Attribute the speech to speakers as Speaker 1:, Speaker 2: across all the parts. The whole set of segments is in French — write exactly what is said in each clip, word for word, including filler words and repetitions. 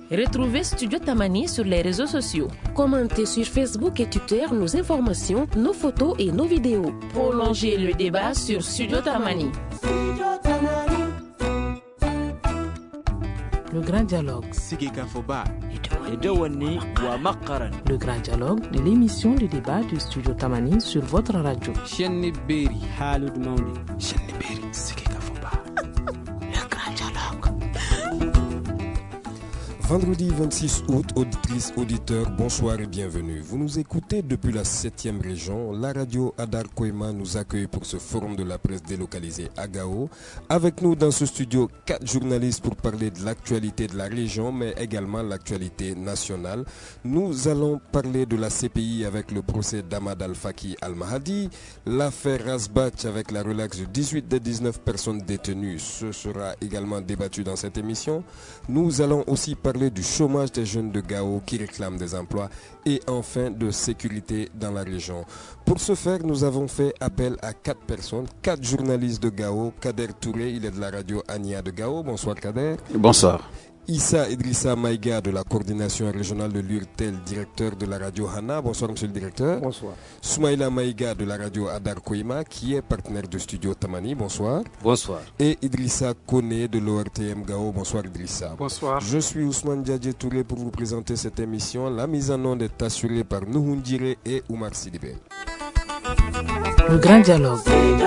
Speaker 1: Retrouvez Studio Tamani sur les réseaux sociaux. Commentez sur Facebook et Twitter nos informations, nos photos et nos vidéos. Prolongez le débat sur Studio Tamani.
Speaker 2: Le grand dialogue. Le grand dialogue de l'émission de débat de Studio Tamani sur votre radio. Le grand dialogue.
Speaker 3: Vendredi vingt-six août, auditrices, auditeurs, bonsoir et bienvenue. Vous nous écoutez depuis la septième région. La radio Adar Koima nous accueille pour ce forum de la presse délocalisé à Gao. Avec nous dans ce studio, quatre journalistes pour parler de l'actualité de la région, mais également l'actualité nationale. Nous allons parler de la C P I avec le procès d'Ahmad Al-Faki Al-Mahdi, l'affaire Rasbach avec la relaxe de dix-huit des dix-neuf personnes détenues. Ce sera également débattu dans cette émission. Nous allons aussi parler du chômage des jeunes de Gao qui réclament des emplois et enfin de sécurité dans la région. Pour ce faire, nous avons fait appel à quatre personnes, quatre journalistes de Gao. Kader Touré, il est de la radio Ania de Gao. Bonsoir Kader.
Speaker 4: Bonsoir. Issa
Speaker 3: Idrissa Maïga de la coordination régionale de l'URTEL, directeur de la radio Hana. Bonsoir monsieur le directeur.
Speaker 5: Bonsoir.
Speaker 3: Soumaïla Maïga de la radio Adar Koima qui est partenaire de Studio Tamani. Bonsoir.
Speaker 4: Bonsoir.
Speaker 3: Et Idrissa Kone de l'O R T M Gao. Bonsoir Idrissa.
Speaker 5: Bonsoir.
Speaker 3: Je suis Ousmane Diadje Touré pour vous présenter cette émission. La mise en onde est assurée par Nuhundire et Oumar Sidibé.
Speaker 2: Le grand dialogue.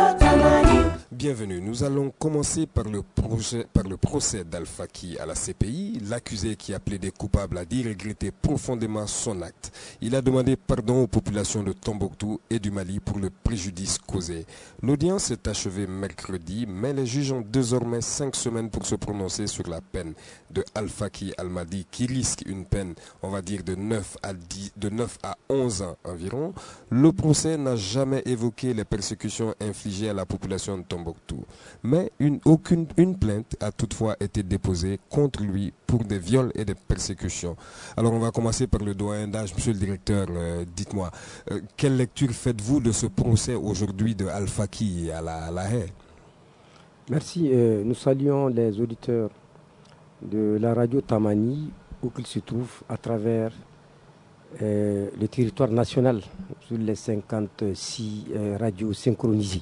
Speaker 3: Bienvenue. Nous allons commencer par le procès, par le procès d'Al-Faki à la C P I. L'accusé qui a plaidé coupable a dit regretter profondément son acte. Il a demandé pardon aux populations de Tombouctou et du Mali pour le préjudice causé. L'audience s'est achevée mercredi, mais les juges ont désormais cinq semaines pour se prononcer sur la peine de Al-Faki Al-Mahdi qui risque une peine, on va dire, de neuf à dix, de neuf à onze ans environ. Le procès n'a jamais évoqué les persécutions infligées à la population de Tombouctou. Mais une, aucune, une plainte a toutefois été déposée contre lui pour des viols et des persécutions. Alors on va commencer par le doyen d'âge. Monsieur le directeur, euh, dites-moi, euh, quelle lecture faites-vous de ce procès aujourd'hui de Al-Faki à la, à la Haye?
Speaker 5: Merci. Euh, nous saluons les auditeurs de la radio Tamani où qu'ils se trouvent à travers euh, le territoire national sur les cinquante-six euh, radios synchronisées.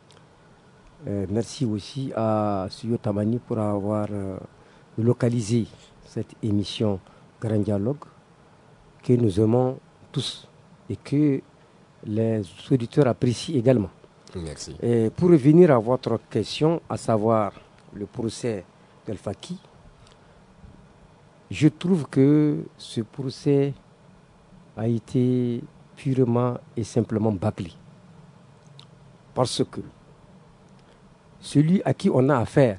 Speaker 5: Euh, merci aussi à Studio Tamani pour avoir euh, localisé cette émission Grand Dialogue que nous aimons tous et que les auditeurs apprécient également.
Speaker 3: Merci.
Speaker 5: Et pour revenir à votre question, à savoir le procès d'Al-Faki, je trouve que ce procès a été purement et simplement bâclé. Parce que celui à qui on a affaire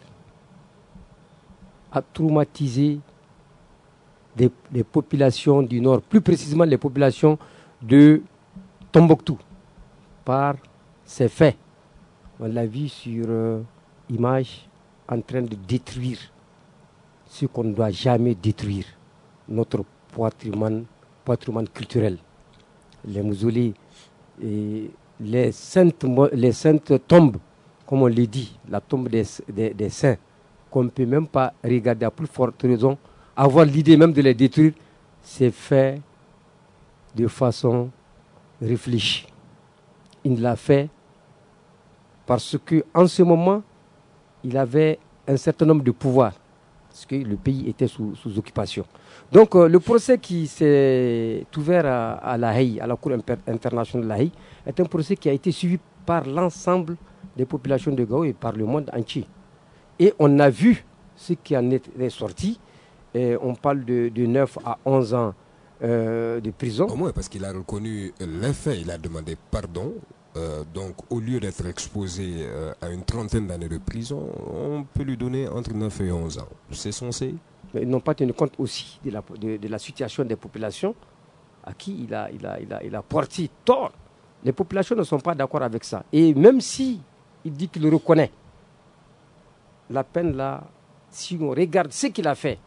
Speaker 5: a traumatisé des, des populations du Nord, plus précisément les populations de Tombouctou, par ses faits. On l'a vu sur euh, image en train de détruire ce qu'on ne doit jamais détruire, notre patrimoine, patrimoine culturel. Les mausolées, et les, saintes, les saintes tombes, comme on l'a dit, la tombe des, des, des saints, qu'on ne peut même pas regarder, à plus forte raison, avoir l'idée même de les détruire, c'est fait de façon réfléchie. Il l'a fait parce qu'en ce moment, il avait un certain nombre de pouvoirs, parce que le pays était sous, sous occupation. Donc euh, le procès qui s'est ouvert à, à La Haye, à la Cour internationale de La Haye, est un procès qui a été suivi par l'ensemble des populations de Gao et par le monde entier. Et on a vu ce qui en est sorti. Et on parle de, de neuf à onze ans euh, de prison.
Speaker 3: Au moins parce qu'il a reconnu les faits, il a demandé pardon. Euh, donc au lieu d'être exposé euh, à une trentaine d'années de prison, on peut lui donner entre neuf et onze ans. C'est censé.
Speaker 5: Mais ils n'ont pas tenu compte aussi de la, de, de la situation des populations à qui il a, il a, il a, il a porté tort. Les populations ne sont pas d'accord avec ça. Et même si il dit qu'il le reconnaît, la peine là, si on regarde ce qu'il a fait,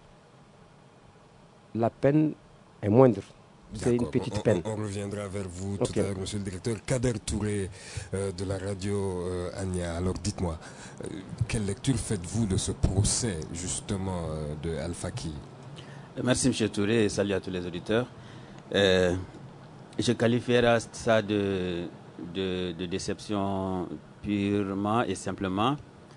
Speaker 5: la peine est moindre. C'est une petite
Speaker 3: on,
Speaker 5: peine.
Speaker 3: On, on reviendra vers vous
Speaker 5: okay.
Speaker 3: tout à l'heure, monsieur le directeur. Kader Touré euh, de la radio euh, Ania. Alors dites-moi, euh, quelle lecture faites-vous de ce procès justement euh, de Al-Faki?
Speaker 6: Merci M. Touré et salut à tous les auditeurs. Euh, je qualifierais ça de, de, de déception purement et simplement.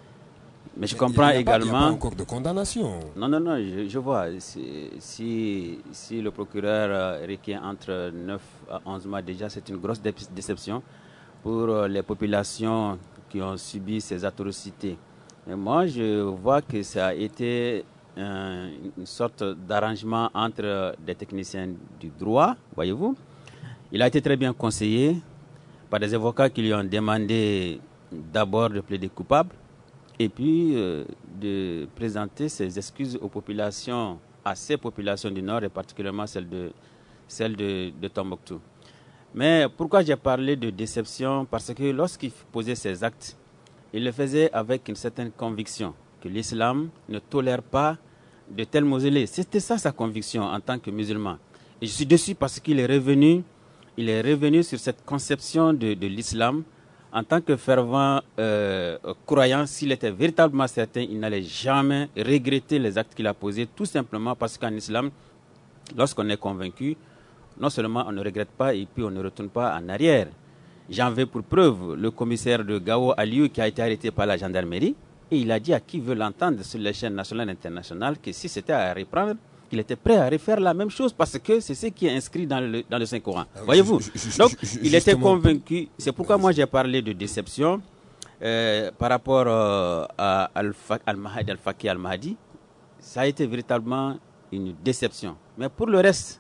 Speaker 6: Mais je comprends
Speaker 3: il y a
Speaker 6: également...
Speaker 3: Pas, il n'y a pas encore de condamnation.
Speaker 6: Non, non, non, je, je vois. Si, si, si le procureur requiert entre neuf à onze mois, déjà, c'est une grosse dé- déception pour les populations qui ont subi ces atrocités. Et moi, je vois que ça a été un, une sorte d'arrangement entre des techniciens du droit, voyez-vous. Il a été très bien conseillé par des avocats qui lui ont demandé d'abord de plaider coupable et puis euh, de présenter ses excuses aux populations, à ces populations du Nord et particulièrement celles de, celles de, de Tombouctou. Mais pourquoi j'ai parlé de déception? Parce que lorsqu'il posait ses actes, il le faisait avec une certaine conviction que l'islam ne tolère pas de tels mausolées. C'était ça sa conviction en tant que musulman. Et je suis déçu parce qu'il est revenu, il est revenu sur cette conception de, de l'islam. En tant que fervent euh, croyant, s'il était véritablement certain, il n'allait jamais regretter les actes qu'il a posés, tout simplement parce qu'en islam, lorsqu'on est convaincu, non seulement on ne regrette pas et puis on ne retourne pas en arrière. J'en veux pour preuve le commissaire de Gao Aliou qui a été arrêté par la gendarmerie et il a dit à qui veut l'entendre sur les chaînes nationales et internationales que si c'était à reprendre, il était prêt à refaire la même chose parce que c'est ce qui est inscrit dans le, dans le Saint-Coran. Ah, Voyez-vous. Je, je, je, Donc, je, je, il était convaincu. C'est pourquoi moi j'ai parlé de déception euh, par rapport euh, à Al-Mahdi Al-Faqih Al-Mahdi. Ça a été véritablement une déception. Mais pour le reste,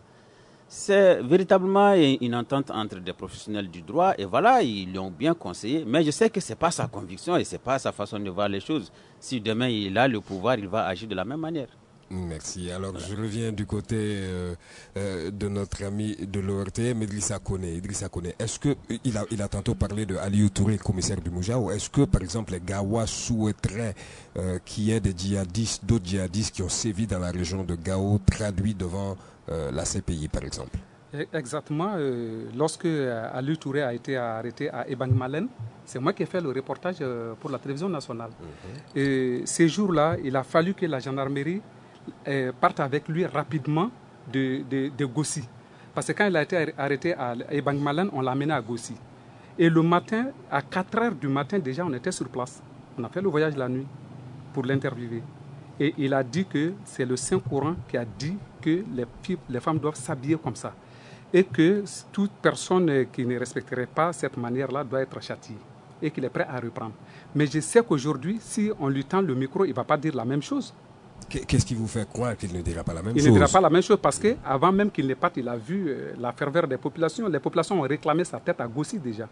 Speaker 6: c'est véritablement une entente entre des professionnels du droit et voilà, ils l'ont bien conseillé. Mais je sais que ce n'est pas sa conviction et ce n'est pas sa façon de voir les choses. Si demain il a le pouvoir, il va agir de la même manière.
Speaker 3: Merci. Alors, voilà. Je reviens du côté euh, euh, de notre ami de l'O R T M, Idrissa Koné. Idrissa Koné, est-ce que il a, il a tantôt parlé de Aliou Touré, commissaire du Moujao. Est-ce que, par exemple, les Gawa souhaiteraient euh, qu'il y ait des djihadistes, d'autres djihadistes qui ont sévi dans la région de Gao, traduits devant euh, la C P I, par exemple?
Speaker 7: Exactement. Euh, lorsque Aliou Touré a été arrêté à Ebang Malen, c'est moi qui ai fait le reportage euh, pour la télévision nationale. Mm-hmm. Et ces jours-là, il a fallu que la gendarmerie Euh, partent avec lui rapidement de, de, de Gossi. Parce que quand il a été arrêté à Ebang Malen, on l'a amené à Gossi. Et le matin, à quatre heures du matin, déjà, on était sur place. On a fait le voyage la nuit pour l'interviewer. Et il a dit que c'est le Saint-Coran qui a dit que les, filles, les femmes doivent s'habiller comme ça. Et que toute personne qui ne respecterait pas cette manière-là doit être châtiée. Et qu'il est prêt à reprendre. Mais je sais qu'aujourd'hui, si on lui tend le micro, il ne va pas dire la même chose.
Speaker 3: Qu'est-ce qui vous fait croire qu'il ne dira pas la même
Speaker 7: il
Speaker 3: chose?
Speaker 7: Il ne dira pas la même chose parce qu'avant même qu'il ne parte, il a vu euh, la ferveur des populations. Les populations ont réclamé sa tête à Gossi déjà.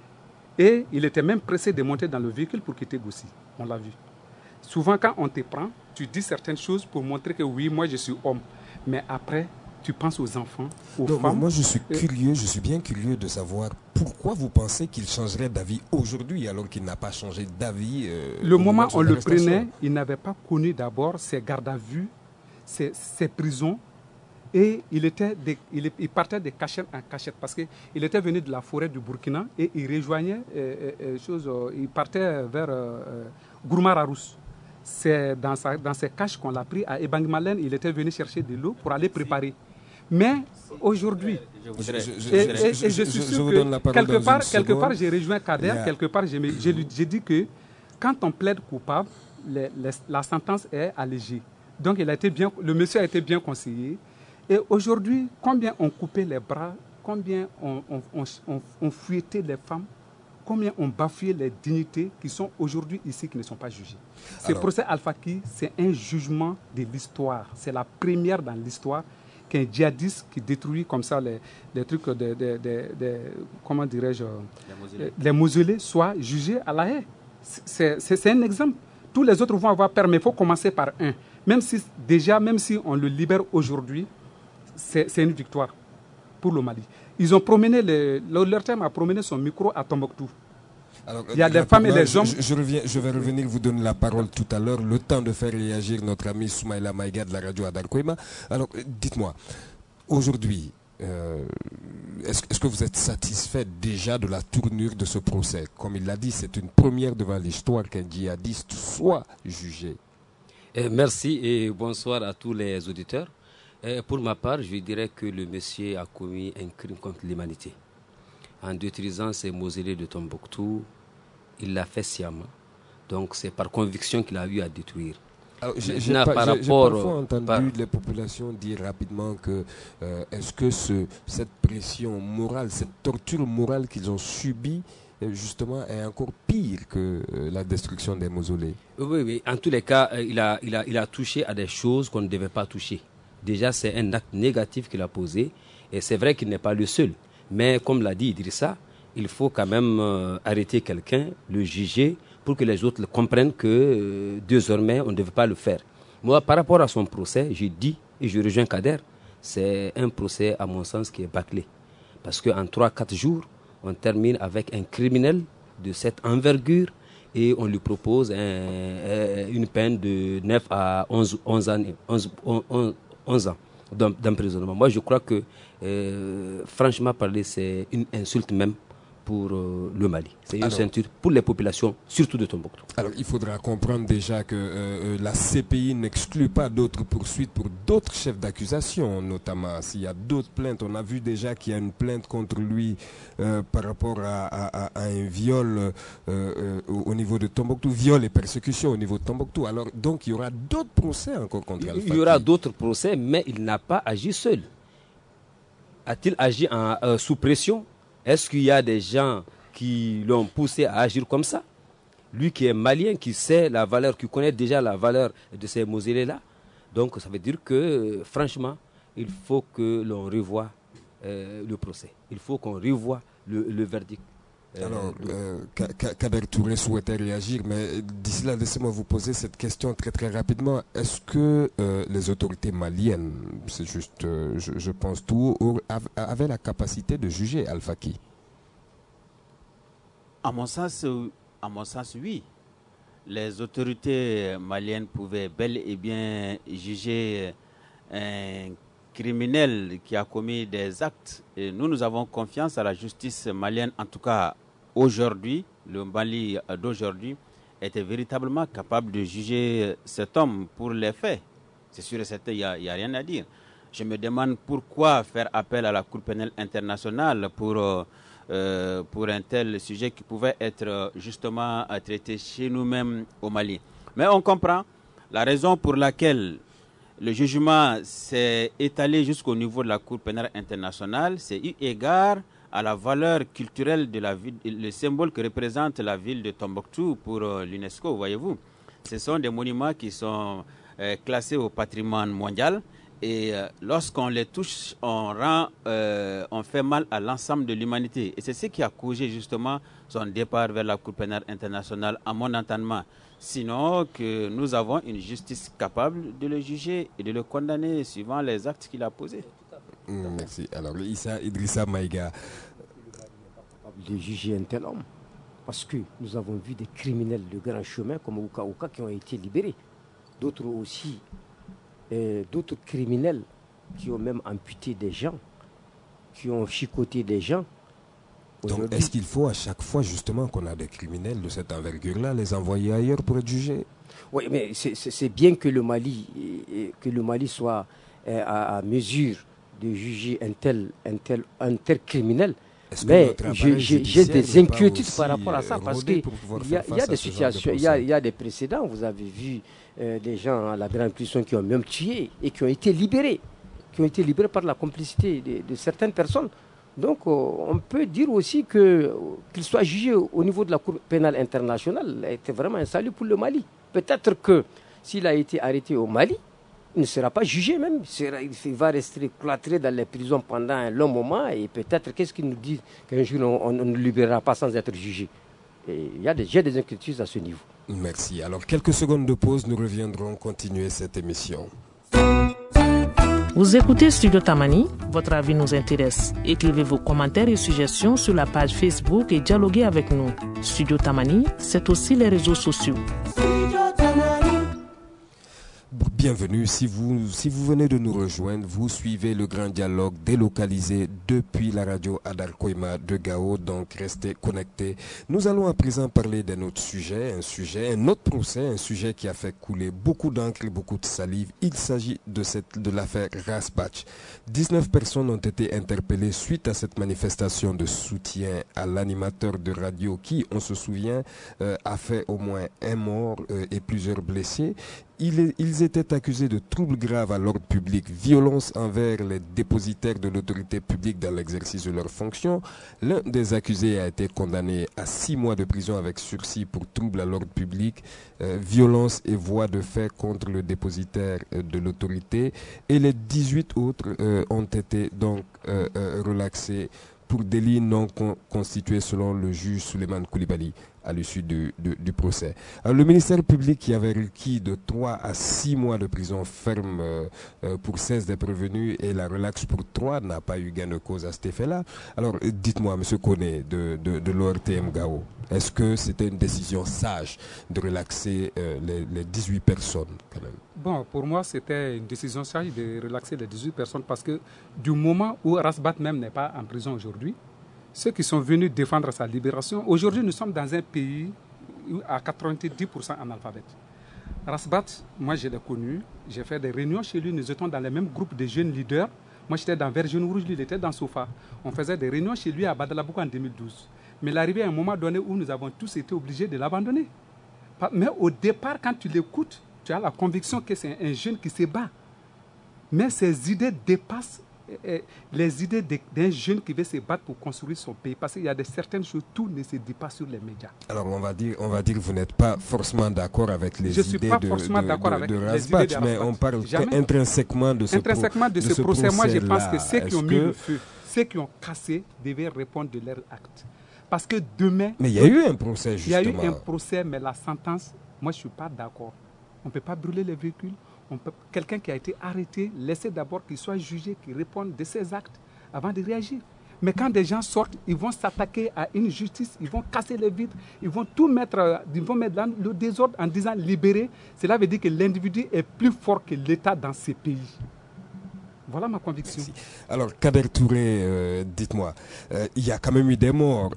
Speaker 7: Et il était même pressé de monter dans le véhicule pour quitter Gossi. On l'a vu. Souvent, quand on te prend, tu dis certaines choses pour montrer que oui, moi je suis homme. Mais après, tu penses aux enfants, aux
Speaker 3: Donc,
Speaker 7: femmes.
Speaker 3: Moi, je suis curieux, je suis bien curieux de savoir pourquoi vous pensez qu'il changerait d'avis aujourd'hui alors qu'il n'a pas changé d'avis. Euh,
Speaker 7: le moment où on le prenait, il n'avait pas connu d'abord ses gardes à vue, ses, ses prisons. Et il, était des, il, il partait de cachette en cachette parce qu'il était venu de la forêt du Burkina et il rejoignait, euh, euh, chose, euh, il partait vers euh, Gourmararousse. C'est dans, sa, dans ces caches qu'on l'a pris à Ebang Malen. Il était venu chercher de l'eau pour aller préparer. Mais aujourd'hui, je, je, je, et, et, et je, je suis sûr que quelque part, quelque part j'ai rejoint Kader, yeah. quelque part j'ai, j'ai, j'ai dit que quand on plaide coupable, les, les, la sentence est allégée. Donc il a été bien, le monsieur a été bien conseillé. Et aujourd'hui, combien on coupait les bras, combien on, on, on, on, on fouettait les femmes, combien on bafouait les dignités qui sont aujourd'hui ici, qui ne sont pas jugées. Ce procès Al-Faqih, c'est un jugement de l'histoire. C'est la première dans l'histoire qu'un djihadiste qui détruit comme ça les, les trucs, de, de, de, de, comment dirais-je, les mausolées. les mausolées, soit jugé à la haie. C'est, c'est, c'est un exemple. Tous les autres vont avoir peur, mais il faut commencer par un. Même si, déjà, même si on le libère aujourd'hui, c'est, c'est une victoire pour le Mali. Ils ont promené, les, leur terme a promené son micro à Tombouctou.
Speaker 3: Alors,
Speaker 7: il y a des femmes et des hommes.
Speaker 3: Je, je, reviens, je vais revenir vous donner la parole tout à l'heure, le temps de faire réagir notre ami Soumaïla Maïga de la radio Adar Koima. Alors, dites-moi, aujourd'hui, euh, est-ce, est-ce que vous êtes satisfait déjà de la tournure de ce procès? Comme il l'a dit, c'est une première devant l'histoire qu'un djihadiste soit jugé.
Speaker 8: Et merci et bonsoir à tous les auditeurs. Et pour ma part, je dirais que le monsieur a commis un crime contre l'humanité. En détruisant ces mausolées de Tombouctou, il l'a fait sciemment. Donc c'est par conviction qu'il a eu à détruire.
Speaker 3: Alors, j'ai, j'ai, par rapport, j'ai parfois entendu par... les populations dire rapidement que euh, est-ce que ce, cette pression morale, cette torture morale qu'ils ont subie, justement, est encore pire que euh, la destruction des mausolées?
Speaker 8: Oui, oui. En tous les cas, euh, il, a, il, a, il a touché à des choses qu'on ne devait pas toucher. Déjà, c'est un acte négatif qu'il a posé, et c'est vrai qu'il n'est pas le seul. Mais comme l'a dit Idrissa, il faut quand même euh, arrêter quelqu'un, le juger, pour que les autres le comprennent que euh, désormais, on ne devait pas le faire. Moi, par rapport à son procès, je dis, et je rejoins Kader, c'est un procès, à mon sens, qui est bâclé. Parce qu'en trois à quatre jours, on termine avec un criminel de cette envergure et on lui propose un, une peine de neuf à onze, onze, années, onze, onze, onze ans d'emprisonnement. Moi, je crois que, euh, franchement parler, c'est une insulte même pour euh, le Mali. C'est une alors, ceinture pour les populations, surtout de Tombouctou.
Speaker 3: Alors, il faudra comprendre déjà que euh, la C P I n'exclut pas d'autres poursuites pour d'autres chefs d'accusation, notamment s'il y a d'autres plaintes. On a vu déjà qu'il y a une plainte contre lui euh, par rapport à, à, à un viol euh, euh, au niveau de Tombouctou, viol et persécution au niveau de Tombouctou. Alors, donc, il y aura d'autres procès encore contre Alpha.
Speaker 8: Il y aura d'autres procès, mais il n'a pas agi seul. A-t-il agi en, euh, sous pression? Est-ce qu'il y a des gens qui l'ont poussé à agir comme ça? Lui qui est malien, qui sait la valeur, qui connaît déjà la valeur de ces mausolées-là. Donc ça veut dire que, franchement, il faut que l'on revoie euh, le procès. Il faut qu'on revoie le, le verdict.
Speaker 3: Euh, Alors, euh, Kader Touré souhaitait réagir, mais d'ici là, laissez-moi vous poser cette question très très rapidement. Est-ce que euh, les autorités maliennes, c'est juste, euh, je, je pense tout, avaient la capacité de juger Al-Faki?
Speaker 6: À mon sens, à mon sens, oui. Les autorités maliennes pouvaient bel et bien juger un criminel qui a commis des actes. Et nous, nous avons confiance à la justice malienne. En tout cas, aujourd'hui, le Mali d'aujourd'hui était véritablement capable de juger cet homme pour les faits. C'est sûr et certain, il n'y a, a rien à dire. Je me demande pourquoi faire appel à la Cour pénale internationale pour, euh, pour un tel sujet qui pouvait être justement traité chez nous-mêmes au Mali. Mais on comprend la raison pour laquelle le jugement s'est étalé jusqu'au niveau de la Cour pénale internationale. C'est eu égard à la valeur culturelle de la ville, le symbole que représente la ville de Tombouctou pour euh, l'UNESCO, voyez-vous. Ce sont des monuments qui sont euh, classés au patrimoine mondial et euh, lorsqu'on les touche, on rend, euh, on fait mal à l'ensemble de l'humanité. Et c'est ce qui a causé justement son départ vers la Cour pénale internationale, à mon entendement. Sinon, que nous avons une justice capable de le juger et de le condamner suivant les actes qu'il a posés.
Speaker 3: Mmh, merci. Alors, Issa Idrissa Maïga.
Speaker 5: De juger un tel homme. Parce que nous avons vu des criminels de grand chemin comme Ouka Ouka qui ont été libérés. D'autres aussi, euh, d'autres criminels qui ont même amputé des gens, qui ont chicoté des gens.
Speaker 3: Donc, est-ce qu'il faut à chaque fois, justement, qu'on a des criminels de cette envergure-là, les envoyer ailleurs pour être jugés?
Speaker 5: Oui, mais c'est bien que le Mali, que le Mali soit à, à mesure de juger un tel, un tel, un tel criminel. Mais j'ai des inquiétudes par rapport à ça, parce qu'il y a, y a des situations, il y, y a des précédents. Vous avez vu euh, des gens à la grande prison qui ont même tué et qui ont été libérés, qui ont été libérés par la complicité de, de certaines personnes. Donc, euh, on peut dire aussi que qu'il soit jugé au niveau de la Cour pénale internationale était vraiment un salut pour le Mali. Peut-être que s'il a été arrêté au Mali, il ne sera pas jugé même. Il, sera, il va rester cloîtré dans les prisons pendant un long moment et peut-être qu'est-ce qu'il nous dit qu'un jour on, on ne libérera pas sans être jugé. Et il y a des, j'ai des inquiétudes à ce niveau.
Speaker 3: Merci. Alors, quelques secondes de pause, nous reviendrons continuer cette émission.
Speaker 2: Vous écoutez Studio Tamani, votre avis nous intéresse. Écrivez vos commentaires et suggestions sur la page Facebook et dialoguez avec nous. Studio Tamani, c'est aussi les réseaux sociaux.
Speaker 3: Bienvenue, si vous, si vous venez de nous rejoindre, vous suivez le grand dialogue délocalisé depuis la radio Adar Koima de Gao, donc restez connectés. Nous allons à présent parler d'un autre sujet, un sujet, un autre procès, un sujet qui a fait couler beaucoup d'encre et beaucoup de salive. Il s'agit de, cette, de l'affaire Rasbach. dix-neuf personnes ont été interpellées suite à cette manifestation de soutien à l'animateur de radio qui, on se souvient, euh, a fait au moins un mort euh, et plusieurs blessés. Ils étaient accusés de troubles graves à l'ordre public, violence envers les dépositaires de l'autorité publique dans l'exercice de leurs fonctions. L'un des accusés a été condamné à six mois de prison avec sursis pour troubles à l'ordre public, euh, violence et voie de fait contre le dépositaire euh, de l'autorité. Et les dix-huit autres euh, ont été donc euh, euh, relaxés pour délits non con- constitués selon le juge Souleymane Koulibaly à l'issue du, du, du procès. Alors, le ministère public qui avait requis de trois à six mois de prison ferme euh, euh, pour seize des prévenus et la relaxe pour trois n'a pas eu gain de cause à cet effet-là. Alors, dites-moi, M. Koné de, de, de l'O R T M Gao, est-ce que c'était une décision sage de relaxer euh, les, les dix-huit personnes quand même?
Speaker 7: Bon, pour moi, c'était une décision sage de relaxer les dix-huit personnes parce que du moment où Rasbach même n'est pas en prison aujourd'hui, ceux qui sont venus défendre sa libération, aujourd'hui nous sommes dans un pays à quatre-vingt-dix pour cent analphabètes. Rasbach, moi je l'ai connu, j'ai fait des réunions chez lui, nous étions dans le même groupe de jeunes leaders. Moi j'étais dans Vergène Rouge, lui il était dans Sofa. On faisait des réunions chez lui à Badalabouka en deux mille douze. Mais il est arrivé à un moment donné où nous avons tous été obligés de l'abandonner. Mais au départ, quand tu l'écoutes, tu as la conviction que c'est un jeune qui se bat. Mais ses idées dépassent les idées d'un jeune qui veut se battre pour construire son pays. Parce qu'il y a de certaines choses, tout ne se dit pas sur les médias.
Speaker 3: Alors on va dire, on va dire que vous n'êtes pas forcément d'accord avec les
Speaker 7: Je
Speaker 3: idées
Speaker 7: suis pas
Speaker 3: de,
Speaker 7: forcément
Speaker 3: de,
Speaker 7: d'accord
Speaker 3: de,
Speaker 7: avec
Speaker 3: de
Speaker 7: les
Speaker 3: Rasbach,
Speaker 7: idées de
Speaker 3: mais
Speaker 7: Rasbach.
Speaker 3: on parle
Speaker 7: Jamais.
Speaker 3: intrinsèquement de ce,
Speaker 7: intrinsèquement de ce,
Speaker 3: de ce
Speaker 7: procès. Moi je pense que ceux qui ont mis
Speaker 3: que...
Speaker 7: le feu, ceux qui ont cassé, devaient répondre de leur acte. Parce que demain...
Speaker 3: Mais il y a eu un procès justement.
Speaker 7: Il y a eu un procès, mais la sentence, moi je ne suis pas d'accord. On ne peut pas brûler les véhicules. Peut, quelqu'un qui a été arrêté, laissez d'abord qu'il soit jugé, qu'il réponde de ses actes avant de réagir. Mais quand des gens sortent, ils vont s'attaquer à une justice, ils vont casser les vitres, ils vont tout mettre, ils vont mettre dans le désordre en disant libérer. Cela veut dire que l'individu est plus fort que l'État dans ces pays. Voilà ma conviction.
Speaker 3: Merci. Alors, Kader Touré, euh, dites-moi, euh, il y a quand même eu des morts.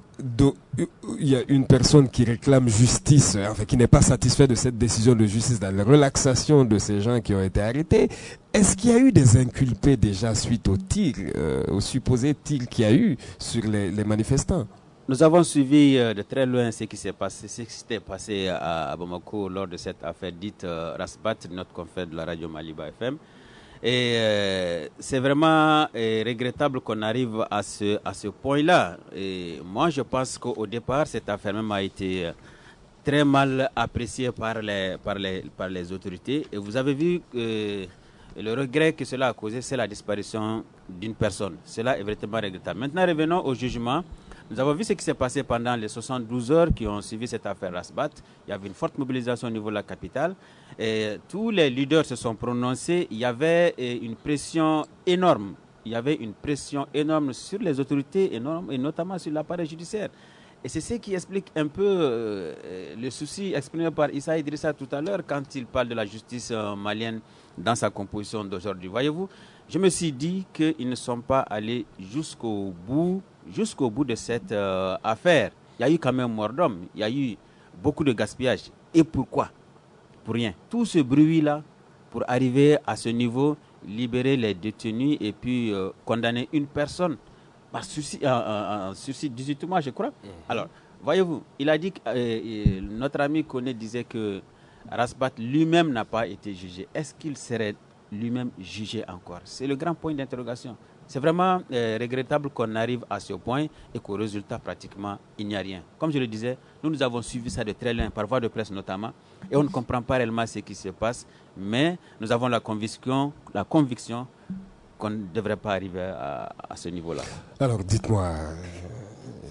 Speaker 3: Il y a une personne qui réclame justice, enfin, qui n'est pas satisfaite de cette décision de justice dans la relaxation de ces gens qui ont été arrêtés. Est-ce qu'il y a eu des inculpés déjà suite au tir, euh, au supposé tir qu'il y a eu sur les, les manifestants?
Speaker 6: Nous avons suivi euh, de très loin ce qui s'est passé, ce qui s'était passé à, à Bamako lors de cette affaire dite euh, Rasbach, notre confrère de la radio Maliba F M. Et euh, c'est vraiment euh, regrettable qu'on arrive à ce, à ce point-là. Et moi, je pense qu'au départ, cette affaire même a été très mal appréciée par les, par les, par les autorités. Et vous avez vu que le regret que cela a causé, c'est la disparition d'une personne. Cela est vraiment regrettable. Maintenant, revenons au jugement. Nous avons vu ce qui s'est passé pendant les soixante-douze heures qui ont suivi cette affaire Rasbach. Il y avait une forte mobilisation au niveau de la capitale. Et tous les leaders se sont prononcés. Il y avait une pression énorme. Il y avait une pression énorme sur les autorités, énorme, et notamment sur l'appareil judiciaire. Et c'est ce qui explique un peu euh, le souci exprimé par Issa Idrissa tout à l'heure quand il parle de la justice euh, malienne dans sa composition d'aujourd'hui. Voyez-vous, je me suis dit qu'ils ne sont pas allés jusqu'au bout, jusqu'au bout de cette euh, affaire. Il y a eu quand même mort d'homme, il y a eu beaucoup de gaspillage. Et pourquoi? Pour rien. Tout ce bruit-là, pour arriver à ce niveau, libérer les détenus et puis euh, condamner une personne par sursis, euh, euh, sursis dix-huit mois, je crois. Mmh. Alors, voyez-vous, il a dit que euh, notre ami Koné disait que Rasbach lui-même n'a pas été jugé. Est-ce qu'il serait lui-même jugé encore? C'est le grand point d'interrogation. C'est vraiment euh, regrettable qu'on arrive à ce point et qu'au résultat, pratiquement, il n'y a rien. Comme je le disais, nous, nous avons suivi ça de très loin, par voie de presse notamment, et on ne comprend pas réellement ce qui se passe, mais nous avons la conviction, la conviction qu'on ne devrait pas arriver à, à ce niveau-là.
Speaker 3: Alors, dites-moi,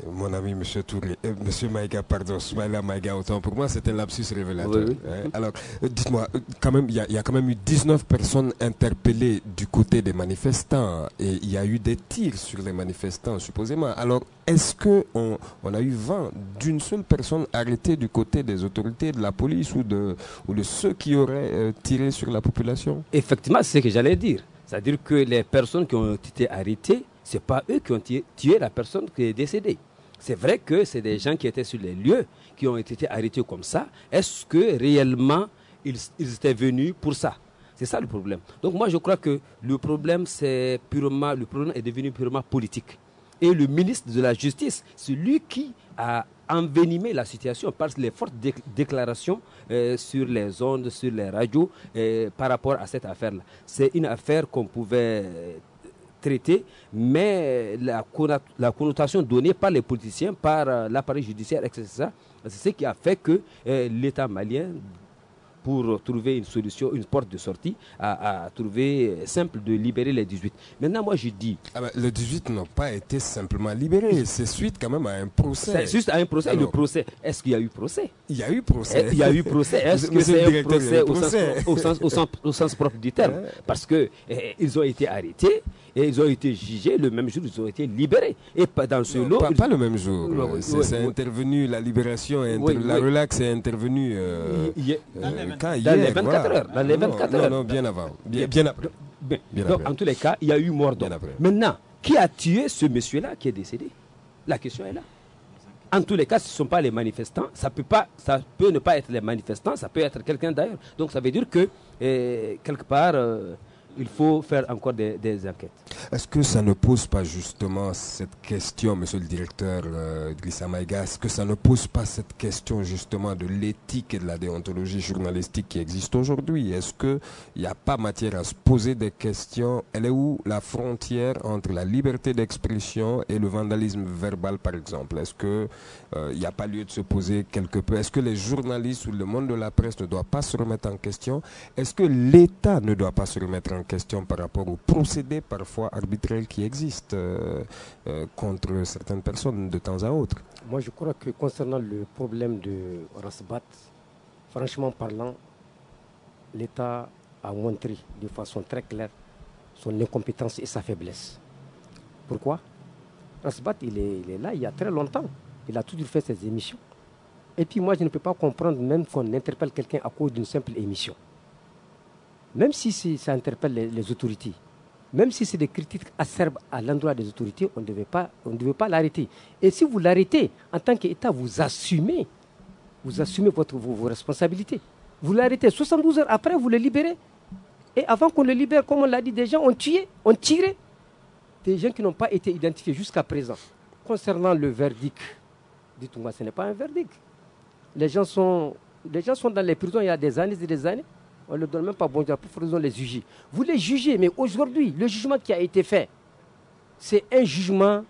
Speaker 3: Mon ami M. Touré, euh, M. Maïga, pardon, Soumaïla Maïga, autant pour moi, c'est un lapsus révélateur. Oui, oui. Hein? Alors, euh, dites-moi, euh, quand même, il y, y a quand même eu dix-neuf personnes interpellées du côté des manifestants et il y a eu des tirs sur les manifestants, supposément. Alors, est-ce qu'on on a eu vent d'une seule personne arrêtée du côté des autorités, de la police ou de, ou de ceux qui auraient euh, tiré sur la population?
Speaker 8: Effectivement, c'est ce que j'allais dire. C'est-à-dire que les personnes qui ont été arrêtées, ce n'est pas eux qui ont tué, tué la personne qui est décédée. C'est vrai que c'est des gens qui étaient sur les lieux, qui ont été arrêtés comme ça. Est-ce que réellement ils, ils étaient venus pour ça? C'est ça le problème. Donc moi je crois que le problème, c'est purement, le problème est devenu purement politique. Et le ministre de la Justice, c'est lui qui a envenimé la situation par les fortes dé- déclarations euh, sur les ondes, sur les radios euh, par rapport à cette affaire-là. C'est une affaire qu'on pouvait euh, traiter, mais la, connot- la connotation donnée par les politiciens, par euh, l'appareil judiciaire, et cetera, c'est ce qui a fait que euh, l'État malien, pour trouver une solution, une porte de sortie, a, a trouvé simple de libérer les dix-huit. Maintenant, moi, je dis...
Speaker 3: Ah ben, les dix-huit n'ont pas été simplement libérés. C'est suite quand même à un procès.
Speaker 8: C'est juste à un procès. Alors, le procès, est-ce qu'il y a eu procès?
Speaker 3: Il y a eu procès.
Speaker 8: Il y a eu procès. Est-ce que c'est un procès, au, procès. Sens, au, sens, au, sens, au sens propre du terme? Parce qu'ils eh, ont été arrêtés et ils ont été jugés. Le même jour, ils ont été libérés. Et dans ce
Speaker 3: non,
Speaker 8: lot...
Speaker 3: Pas,
Speaker 8: ils...
Speaker 3: pas le même jour. Oui, c'est
Speaker 8: oui,
Speaker 3: oui. intervenu, la libération, inter... oui, la oui. relax est intervenue... Euh,
Speaker 8: il, il,
Speaker 3: euh,
Speaker 8: Quand hier, dans les vingt-quatre
Speaker 3: voilà.
Speaker 8: heures. Dans les vingt-quatre
Speaker 3: non,
Speaker 8: heures.
Speaker 3: Non, non, bien avant. Bien, bien après.
Speaker 8: Bien.
Speaker 3: Bien
Speaker 8: Donc,
Speaker 3: après.
Speaker 8: en tous les cas, il y a eu mort d'homme. Maintenant, qui a tué ce monsieur-là qui est décédé? La question est là. En tous les cas, ce ne sont pas les manifestants. Ça peut, pas, ça peut ne pas être les manifestants, ça peut être quelqu'un d'ailleurs. Donc, ça veut dire que, eh, quelque part, euh, il faut faire encore des, des enquêtes.
Speaker 3: Est-ce que ça ne pose pas justement cette question, monsieur le directeur euh, Idrissa Maïga, est-ce que ça ne pose pas cette question justement de l'éthique et de la déontologie journalistique qui existe aujourd'hui? Est-ce qu'il n'y a pas matière à se poser des questions? Elle est où la frontière entre la liberté d'expression et le vandalisme verbal, par exemple? Est-ce qu'il n'y euh, a pas lieu de se poser quelque peu? Est-ce que les journalistes ou le monde de la presse ne doivent pas se remettre en question? Est-ce que l'État ne doit pas se remettre en question par rapport aux procédés parfois arbitraires qui existent euh, euh, contre certaines personnes de temps à autre?
Speaker 5: Moi, je crois que concernant le problème de Rasbat, franchement parlant, l'État a montré de façon très claire son incompétence et sa faiblesse. Pourquoi? Rasbat, il est, il est là il y a très longtemps. Il a toujours fait ses émissions. Et puis moi, je ne peux pas comprendre même qu'on interpelle quelqu'un à cause d'une simple émission. Même si ça interpelle les, les autorités, même si c'est des critiques acerbes à l'endroit des autorités, on ne devait pas, on ne devait pas l'arrêter. Et si vous l'arrêtez, en tant qu'État, vous assumez, vous assumez votre, vos, vos responsabilités. Vous l'arrêtez, soixante-douze heures après, vous le libérez. Et avant qu'on le libère, comme on l'a dit, des gens ont tué, ont tiré. Des gens qui n'ont pas été identifiés jusqu'à présent. Concernant le verdict, dites-moi, ce n'est pas un verdict. Les gens sont, les gens sont dans les prisons il y a des années et des années. On ne leur donne même pas bon Dieu pour les juger. Vous les jugez, mais aujourd'hui, le jugement qui a été fait, c'est un jugement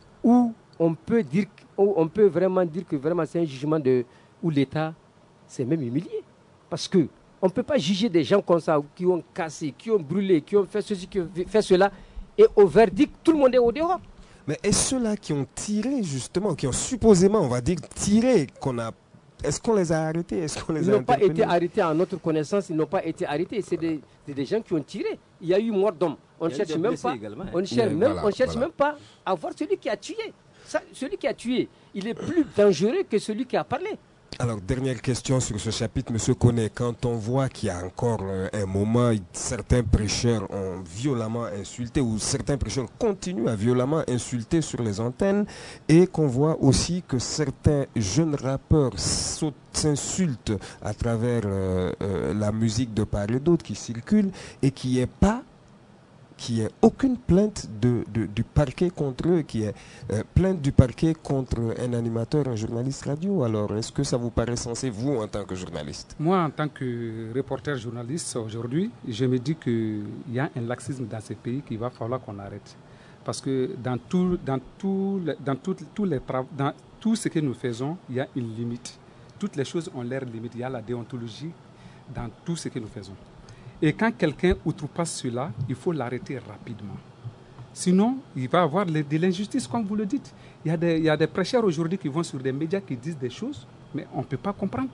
Speaker 5: où on peut dire, où on peut vraiment dire que vraiment c'est un jugement de, où l'État s'est même humilié. Parce que on ne peut pas juger des gens comme ça, qui ont cassé, qui ont brûlé, qui ont fait ceci, qui ont fait cela, et au verdict, tout le monde est au dehors.
Speaker 3: Mais est-ce ceux-là qui ont tiré, justement, qui ont supposément, on va dire, tiré, qu'on a... Est-ce qu'on les a arrêtés? Est-ce qu'on les
Speaker 5: Ils
Speaker 3: a
Speaker 5: n'ont pas été arrêtés à notre connaissance, ils n'ont pas été arrêtés. C'est des, des gens qui ont tiré. Il y a eu mort d'homme. On ne cherche même pas. Également, hein. On ne cherche, même, voilà, on cherche voilà. même pas à voir celui qui a tué. Ça, celui qui a tué, il est plus dangereux que celui qui a parlé.
Speaker 3: Alors, dernière question sur ce chapitre, M. Koné. Quand on voit qu'il y a encore euh, un moment, certains prêcheurs ont violemment insulté, ou certains prêcheurs continuent à violemment insulter sur les antennes, et qu'on voit aussi que certains jeunes rappeurs s'insultent à travers euh, euh, la musique de part et d'autre qui circule, et qu'il n'y ait pas qu'il n'y ait aucune plainte de, de, du parquet contre eux, qu'il y ait euh, plainte du parquet contre un animateur, un journaliste radio. Alors, est-ce que ça vous paraît sensé, vous, en tant que journaliste?
Speaker 7: Moi, en tant que reporter journaliste, aujourd'hui, je me dis qu'il y a un laxisme dans ce pays qu'il va falloir qu'on arrête. Parce que dans tout, dans tout, dans tout, tous les, dans tout ce que nous faisons, il y a une limite. Toutes les choses ont leur limite. Il y a la déontologie dans tout ce que nous faisons. Et quand quelqu'un outrepasse cela, il faut l'arrêter rapidement. Sinon, il va y avoir de l'injustice, comme vous le dites. Il y a des, il y a des prêcheurs aujourd'hui qui vont sur des médias qui disent des choses, mais on ne peut pas comprendre.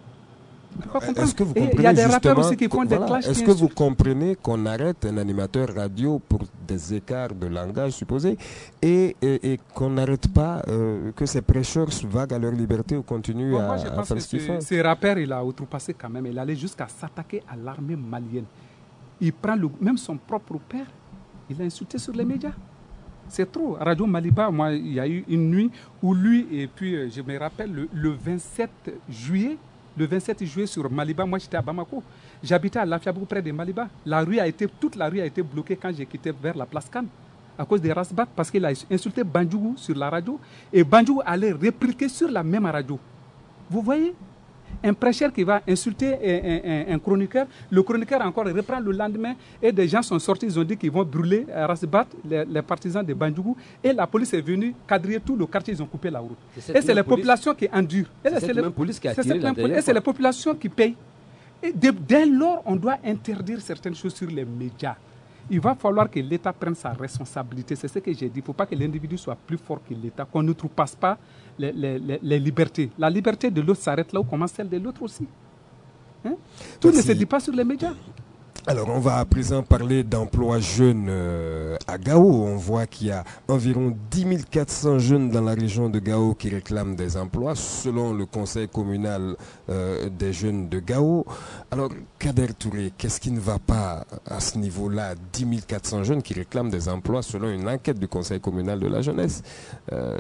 Speaker 3: Est-ce que vous comprenez il y a des rappeurs aussi qui font voilà, des clashs. Est-ce que vous comprenez qu'on arrête un animateur radio pour des écarts de langage supposés et, et, et qu'on n'arrête pas euh, que ces prêcheurs vaguent à leur liberté ou continuent bon, à, moi, à faire ce qu'ils font?
Speaker 7: Ces rappeurs, il a outrepassé quand même. Il allait jusqu'à s'attaquer à l'armée malienne. Il prend le, même son propre père, il a insulté sur les médias. C'est trop. Radio Maliba, moi, il y a eu une nuit où lui, et puis je me rappelle, le, le vingt-sept juillet, le vingt-sept juillet sur Maliba, moi j'étais à Bamako. J'habitais à Lafiabou près de Maliba. La rue a été, toute la rue a été bloquée quand j'ai quitté vers la place Cannes à cause des Rasbat parce qu'il a insulté Bandjougou sur la radio et Bandjougou allait répliquer sur la même radio. Vous voyez? Un prêcheur qui va insulter un, un, un chroniqueur, le chroniqueur encore reprend le lendemain et des gens sont sortis, ils ont dit qu'ils vont brûler à Rasbat, les, les partisans de Bandjougou, et la police est venue quadriller tout le quartier, ils ont coupé la route. Et c'est les populations qui endurent.
Speaker 8: C'est cette même police qui a tiré la
Speaker 7: Et c'est les populations qui payent. Et de, dès lors, on doit interdire certaines choses sur les médias. Il va falloir que l'État prenne sa responsabilité. C'est ce que j'ai dit. Il ne faut pas que l'individu soit plus fort que l'État, qu'on ne outrepasse pas les, les, les, les libertés. La liberté de l'autre s'arrête là où commence celle de l'autre aussi. Hein? Tout Merci. Ne se dit pas sur les médias.
Speaker 3: Alors, on va à présent parler d'emploi jeunes euh, à Gao. On voit qu'il y a environ dix mille quatre cents jeunes dans la région de Gao qui réclament des emplois, selon le conseil communal euh, des jeunes de Gao. Alors, Kader Touré, qu'est-ce qui ne va pas à ce niveau-là? dix mille quatre cents jeunes qui réclament des emplois, selon une enquête du conseil communal de la jeunesse. Euh,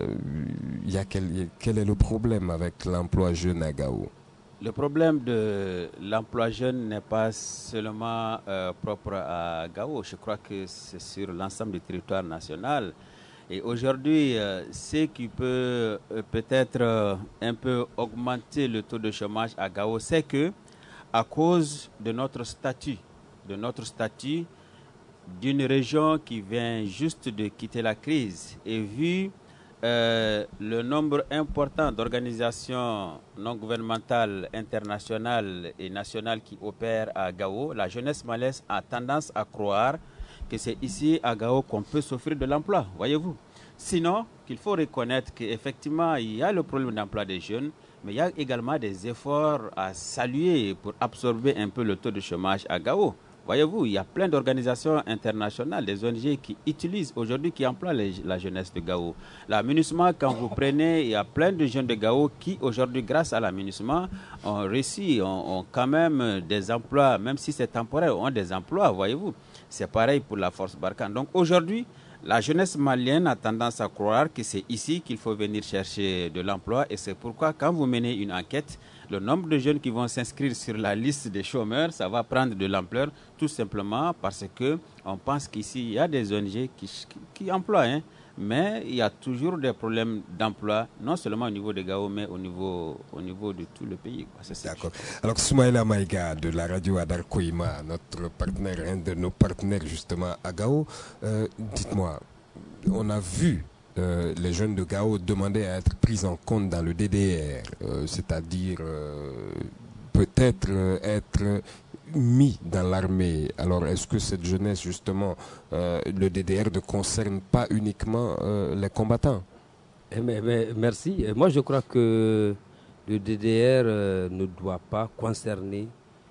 Speaker 3: y a quel, quel est le problème avec l'emploi jeune à Gao?
Speaker 6: Le problème de l'emploi jeune n'est pas seulement euh, propre à Gao. Je crois que c'est sur l'ensemble du territoire national. Et aujourd'hui, euh, ce qui peut euh, peut-être euh, un peu augmenter le taux de chômage à Gao, c'est que à cause de notre statut, de notre statut d'une région qui vient juste de quitter la crise, et vu Euh, le nombre important d'organisations non gouvernementales, internationales et nationales qui opèrent à Gao, la jeunesse malaise a tendance à croire que c'est ici à Gao qu'on peut s'offrir de l'emploi, voyez-vous. Sinon, qu'il faut reconnaître qu'effectivement, il y a le problème d'emploi des jeunes, mais il y a également des efforts à saluer pour absorber un peu le taux de chômage à Gao. Voyez-vous, il y a plein d'organisations internationales, des O N G qui utilisent aujourd'hui, qui emploient les, la jeunesse de Gao. La MINUSMA, quand vous prenez, il y a plein de jeunes de Gao qui aujourd'hui, grâce à la MINUSMA, ont réussi, ont, ont quand même des emplois, même si c'est temporaire, ont des emplois, voyez-vous. C'est pareil pour la force Barkhane. Donc aujourd'hui, la jeunesse malienne a tendance à croire que c'est ici qu'il faut venir chercher de l'emploi, et c'est pourquoi quand vous menez une enquête, le nombre de jeunes qui vont s'inscrire sur la liste des chômeurs, ça va prendre de l'ampleur, tout simplement parce qu'on pense qu'ici, il y a des O N G qui, qui, qui emploient, hein, mais il y a toujours des problèmes d'emploi, non seulement au niveau de Gao, mais au niveau, au niveau de tout le pays.
Speaker 3: D'accord. Alors, Soumaïla Maïga de la radio Adar Koïma, notre partenaire, un de nos partenaires justement à Gao, euh, dites-moi, on a vu Euh, les jeunes de Gao demandaient à être pris en compte dans le D D R, euh, c'est-à-dire euh, peut-être euh, être mis dans l'armée. Alors, est-ce que cette jeunesse, justement, euh, le D D R ne concerne pas uniquement euh, les combattants?
Speaker 8: Eh mais, mais, Merci. Moi, je crois que le D D R euh, ne doit pas concerner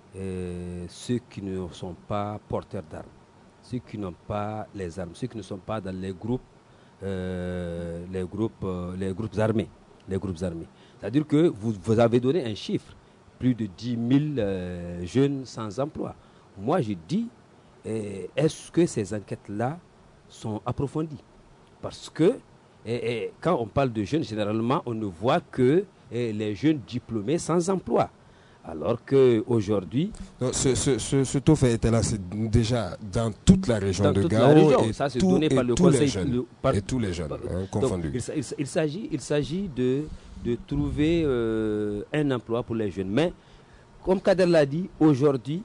Speaker 8: euh, ceux qui ne sont pas porteurs d'armes, ceux qui n'ont pas les armes, ceux qui ne sont pas dans les groupes Euh, les groupes euh, les groupes armés les groupes armés c'est-à-dire que vous, vous avez donné un chiffre, plus de dix mille euh, jeunes sans emploi. Moi je dis euh, est-ce que ces enquêtes-là sont approfondies? Parce que et, et, quand on parle de jeunes, généralement on ne voit que et, les jeunes diplômés sans emploi. Alors qu'aujourd'hui...
Speaker 3: Ce, ce, ce, ce taux fait était là, c'est déjà dans toute la région
Speaker 8: dans
Speaker 3: de
Speaker 8: toute
Speaker 3: Gao.
Speaker 8: La région.
Speaker 3: Et,
Speaker 8: ça, c'est
Speaker 3: tout,
Speaker 8: donné
Speaker 3: et,
Speaker 8: par le
Speaker 3: tous
Speaker 8: conseil,
Speaker 3: les jeunes,
Speaker 8: le, par,
Speaker 3: et tous les jeunes
Speaker 8: par,
Speaker 3: hein, confondus.
Speaker 8: Donc, il, il, il s'agit, il s'agit de, de trouver euh, un emploi pour les jeunes. Mais, comme Kader l'a dit, aujourd'hui,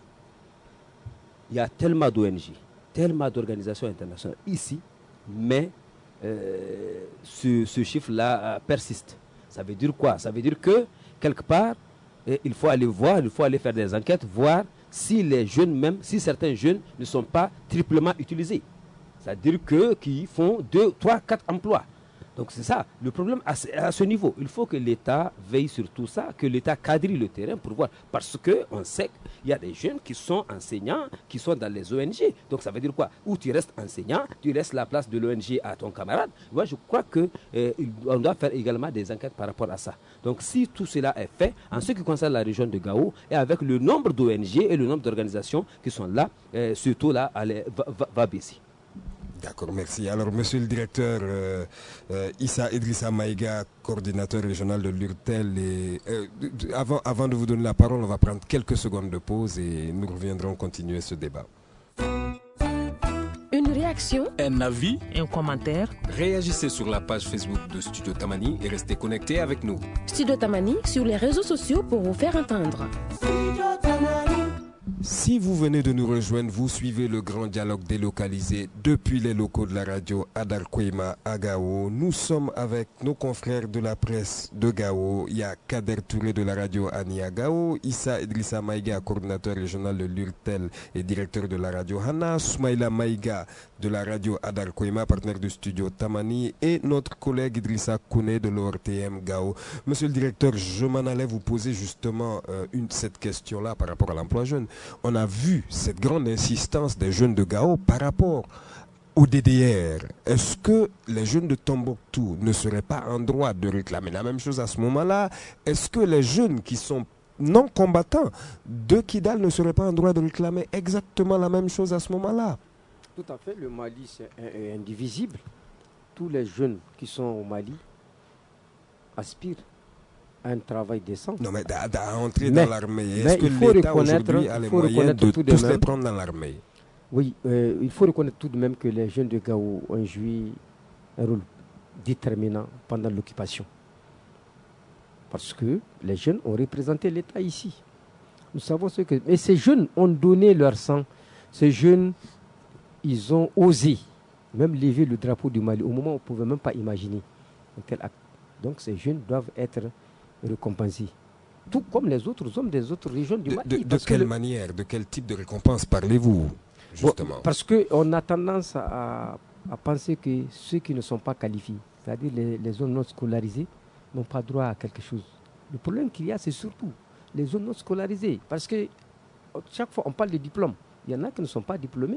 Speaker 8: il y a tellement d'O N G, tellement d'organisations internationales ici, mais euh, ce, ce chiffre-là euh, persiste. Ça veut dire quoi? Ça veut dire que, quelque part, et il faut aller voir, il faut aller faire des enquêtes, voir si les jeunes même, si certains jeunes ne sont pas triplement utilisés. C'est-à-dire que, qui font deux, trois, quatre emplois. Donc c'est ça, le problème à ce, à ce niveau. Il faut que l'État veille sur tout ça, que l'État quadrille le terrain pour voir. Parce qu'on sait qu'il y a des jeunes qui sont enseignants, qui sont dans les O N G. Donc ça veut dire quoi? Ou tu restes enseignant, tu laisses la place de l'O N G à ton camarade. Moi je crois qu'on euh, doit faire également des enquêtes par rapport à ça. Donc si tout cela est fait, en ce qui concerne la région de Gao, et avec le nombre d'O N G et le nombre d'organisations qui sont là, euh, ce taux-là va, va, va baisser.
Speaker 3: D'accord, merci. Alors, monsieur le directeur, euh, euh, Issa Idrissa Maïga, coordinateur régional de l'U R T E L, et, euh, avant, avant de vous donner la parole, on va prendre quelques secondes de pause et nous reviendrons continuer ce débat.
Speaker 1: Une réaction,
Speaker 4: un avis,
Speaker 2: un commentaire.
Speaker 3: Réagissez sur la page Facebook de Studio Tamani et restez connectés avec nous.
Speaker 1: Studio Tamani sur les réseaux sociaux pour vous faire entendre.
Speaker 3: Si vous venez de nous rejoindre, vous suivez le grand dialogue délocalisé depuis les locaux de la radio Adar Koima à Gao. Nous sommes avec nos confrères de la presse de Gao. Il y a Kader Touré de la radio Ani à Gao, Issa Idrissa Maïga, coordinateur régional de l'U R T E L et directeur de la radio Hana, Soumaïla Maïga de la radio Adar Koima, partenaire du studio Tamani, et notre collègue Idrissa Kone de l'O R T M Gao. Monsieur le directeur, je m'en allais vous poser justement euh, une, cette question-là par rapport à l'emploi jeune. On a vu cette grande insistance des jeunes de Gao par rapport au D D R. Est-ce que les jeunes de Tombouctou ne seraient pas en droit de réclamer la même chose à ce moment-là? Est-ce que les jeunes qui sont non combattants de Kidal ne seraient pas en droit de réclamer exactement la même chose à ce moment-là?
Speaker 5: Tout à fait, le Mali c'est indivisible. Tous les jeunes qui sont au Mali aspirent un travail décent.
Speaker 3: Non, mais d'entrer dans l'armée, est-ce que
Speaker 5: l'État
Speaker 3: aujourd'hui a les moyens de tous les prendre dans l'armée?
Speaker 5: Oui, euh, il faut reconnaître tout de même que les jeunes de Gao ont joué un rôle déterminant pendant l'occupation. Parce que les jeunes ont représenté l'État ici. Nous savons ce que... Mais ces jeunes ont donné leur sang. Ces jeunes, ils ont osé même lever le drapeau du Mali au moment où on ne pouvait même pas imaginer un tel acte. Donc ces jeunes doivent être récompensés. Tout comme les autres hommes des autres régions du Mali.
Speaker 3: De, de, de quelle le... manière, de quel type de récompense parlez-vous justement? Bon,
Speaker 5: parce qu'on a tendance à, à penser que ceux qui ne sont pas qualifiés, c'est-à-dire les, les zones non scolarisées, n'ont pas droit à quelque chose. Le problème qu'il y a, c'est surtout les zones non scolarisées. Parce que chaque fois on parle de diplôme, il y en a qui ne sont pas diplômés.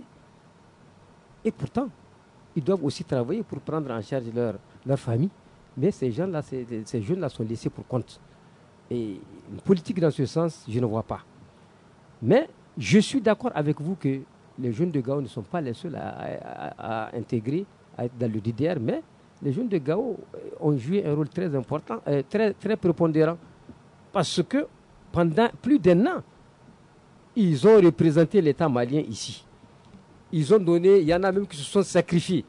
Speaker 5: Et pourtant, ils doivent aussi travailler pour prendre en charge leur, leur famille. Mais ces gens-là, ces, ces jeunes-là sont laissés pour compte. Et une politique dans ce sens, je ne vois pas. Mais je suis d'accord avec vous que les jeunes de Gao ne sont pas les seuls à, à, à intégrer, à être dans le D D R, mais les jeunes de Gao ont joué un rôle très important, euh, très, très prépondérant. Parce que pendant plus d'un an, ils ont représenté l'État malien ici. Ils ont donné, il y en a même qui se sont sacrifiés.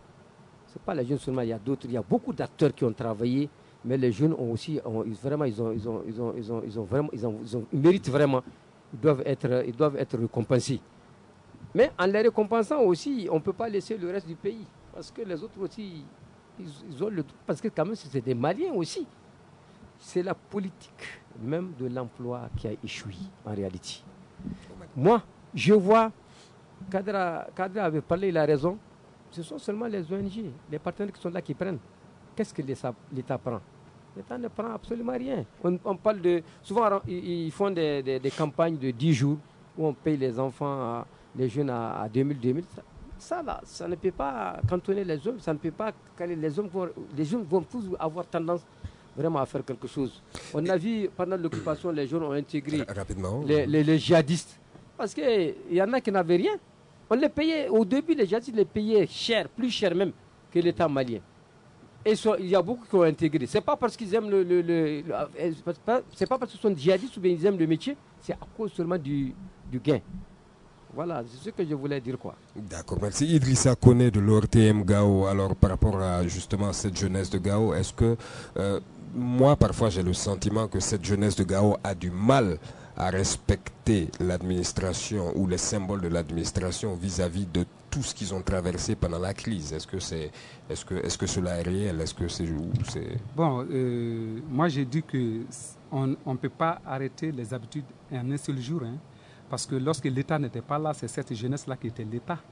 Speaker 5: Ce n'est pas les jeunes seulement, il y a d'autres, il y a beaucoup d'acteurs qui ont travaillé, mais les jeunes ont aussi, ont, ils, vraiment, ils, ont, ils, ont, ils, ont, ils, ont, ils, ont vraiment, ils, ont, ils, ont, ils méritent vraiment, ils doivent être, ils doivent être récompensés. Mais en les récompensant aussi, on ne peut pas laisser le reste du pays, parce que les autres aussi, ils, ils ont le, parce que quand même c'est des Maliens aussi. C'est la politique même de l'emploi qui a échoué en réalité. Moi, je vois, Kadra, Kadra avait parlé, il a raison. Ce sont seulement les O N G, les partenaires qui sont là qui prennent. Qu'est-ce que l'État prend? L'État ne prend absolument rien. On, on parle de... Souvent, ils font des, des, des campagnes de dix jours où on paye les enfants, à, les jeunes à, à deux mille, deux mille. Ça, ça, là, ça ne peut pas cantonner les hommes. Ça ne peut pas... Les, hommes vont, les jeunes vont tous avoir tendance vraiment à faire quelque chose. On a vu, pendant l'occupation, les jeunes ont intégré
Speaker 3: rapidement
Speaker 5: les, les, les djihadistes. Parce qu'il y en a qui n'avaient rien. On les payait, au début, les djihadistes les payaient cher, plus cher même que l'État malien. Et so, il y a beaucoup qui ont intégré. Ce n'est pas parce qu'ils aiment le... le, le, le c'est pas parce qu'ils sont djihadistes ou bien ils aiment le métier, c'est à cause seulement du, du gain. Voilà, c'est ce que je voulais dire, quoi.
Speaker 3: D'accord, merci. Idrissa Kone de l'O R T M Gao. Alors, par rapport à justement cette jeunesse de Gao, est-ce que... Euh, moi, parfois, j'ai le sentiment que cette jeunesse de Gao a du mal à respecter l'administration ou les symboles de l'administration vis-à-vis de tout ce qu'ils ont traversé pendant la crise. Est-ce que, c'est, est-ce que, est-ce que cela est réel? Est-ce que c'est... c'est...
Speaker 7: Bon, euh, moi j'ai dit qu'on ne peut pas arrêter les habitudes en un seul jour. Hein, parce que lorsque l'État n'était pas là, c'est cette jeunesse-là qui était l'État.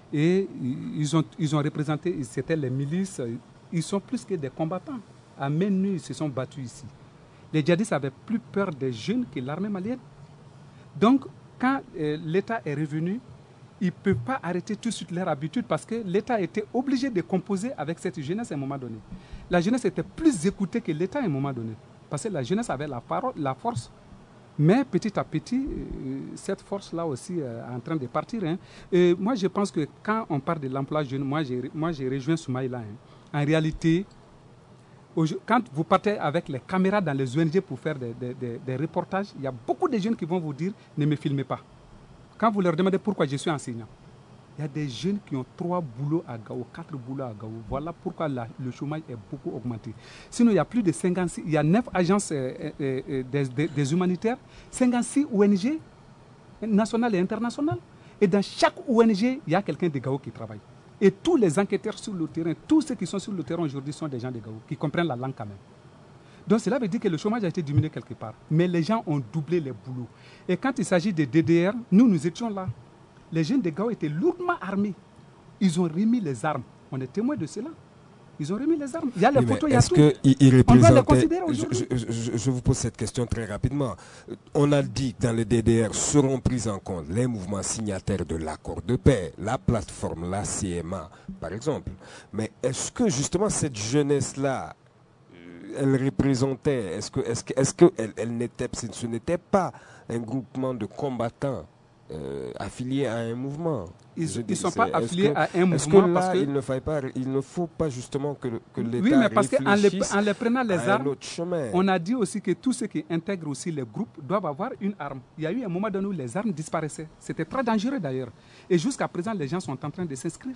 Speaker 7: Et ils ont, ils ont représenté, c'était les milices, ils sont plus que des combattants. À main nue, ils se sont battus ici. Les djihadistes avaient plus peur des jeunes que l'armée malienne. Donc, quand euh, l'État est revenu, ils ne peuvent pas arrêter tout de suite leur habitude parce que l'État était obligé de composer avec cette jeunesse à un moment donné. La jeunesse était plus écoutée que l'État à un moment donné. Parce que la jeunesse avait la parole, la force. Mais petit à petit, euh, cette force-là aussi euh, est en train de partir. Hein. Et moi, je pense que quand on parle de l'emploi jeune, moi, j'ai, moi, j'ai rejoint Soumaïla. Hein. En réalité, quand vous partez avec les caméras dans les O N G pour faire des, des, des, des reportages, il y a beaucoup de jeunes qui vont vous dire « ne me filmez pas ». Quand vous leur demandez pourquoi je suis enseignant, il y a des jeunes qui ont trois boulots à Gao, quatre boulots à Gao. Voilà pourquoi la, le chômage est beaucoup augmenté. Sinon, il y a plus de cinquante-six, il y a neuf agences euh, euh, euh, des, des, des humanitaires, cinquante-six O N G nationales et internationales. Et dans chaque O N G, il y a quelqu'un de Gao qui travaille. Et tous les enquêteurs sur le terrain, tous ceux qui sont sur le terrain aujourd'hui sont des gens de Gao, qui comprennent la langue quand même. Donc cela veut dire que le chômage a été diminué quelque part. Mais les gens ont doublé les boulots. Et quand il s'agit des D D R, nous, nous étions là. Les jeunes de Gao étaient lourdement armés. Ils ont remis les armes. On est témoins de cela. Ils ont remis les armes. Il y a les
Speaker 3: oui,
Speaker 7: photos, il y a
Speaker 3: est-ce
Speaker 7: tout.
Speaker 3: Que il
Speaker 7: on doit les considérer aujourd'hui.
Speaker 3: Je, je, je vous pose cette question très rapidement. On a dit que dans les D D R seront pris en compte les mouvements signataires de l'accord de paix, la plateforme, la C M A, par exemple. Mais est-ce que justement cette jeunesse-là, elle représentait, est-ce que, est-ce que, est-ce que elle, elle n'était, ce n'était pas un groupement de combattants euh, affiliés à un mouvement?
Speaker 7: Ils ne sont pas affiliés que, à un mouvement.
Speaker 3: Est-ce que là,
Speaker 7: parce que
Speaker 3: il, ne faille pas, il ne faut pas justement que, que l'État
Speaker 7: oui, mais parce qu'en les, en les prenant les
Speaker 3: à
Speaker 7: armes, on a dit aussi que tous ceux qui intègrent aussi les groupes doivent avoir une arme. Il y a eu un moment donné où les armes disparaissaient. C'était très dangereux d'ailleurs. Et jusqu'à présent, les gens sont en train de s'inscrire.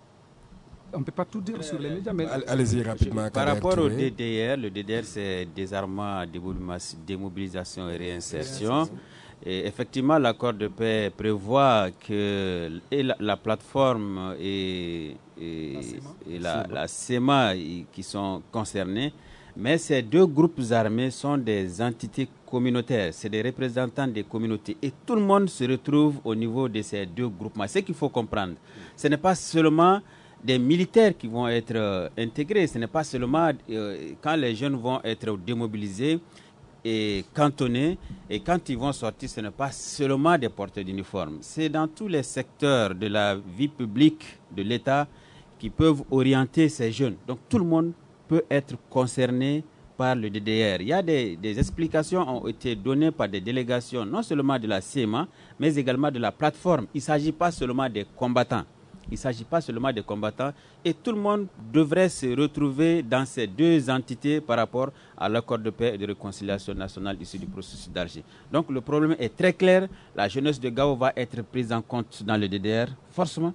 Speaker 7: On ne peut pas tout dire sur les médias. Mais...
Speaker 3: Allez-y rapidement.
Speaker 6: Par rapport au D D R, le D D R c'est désarmement, démobilisation et réinsertion. Et effectivement, l'accord de paix prévoit que et la, la plateforme et, et, et la, la C E M A qui sont concernés, mais ces deux groupes armés sont des entités communautaires, c'est des représentants des communautés et tout le monde se retrouve au niveau de ces deux groupements. C'est ce qu'il faut comprendre. Ce n'est pas seulement des militaires qui vont être euh, intégrés, ce n'est pas seulement euh, quand les jeunes vont être démobilisés et cantonnés, et quand ils vont sortir, ce n'est pas seulement des porteurs d'uniformes. C'est dans tous les secteurs de la vie publique de l'État qui peuvent orienter ces jeunes. Donc tout le monde peut être concerné par le D D R. Il y a des, des explications qui ont été données par des délégations, non seulement de la C E M A, mais également de la plateforme. Il ne s'agit pas seulement des combattants. Il ne s'agit pas seulement des combattants et tout le monde devrait se retrouver dans ces deux entités par rapport à l'accord de paix et de réconciliation nationale issu du processus d'Alger. Donc le problème est très clair, la jeunesse de Gao va être prise en compte dans le D D R, forcément,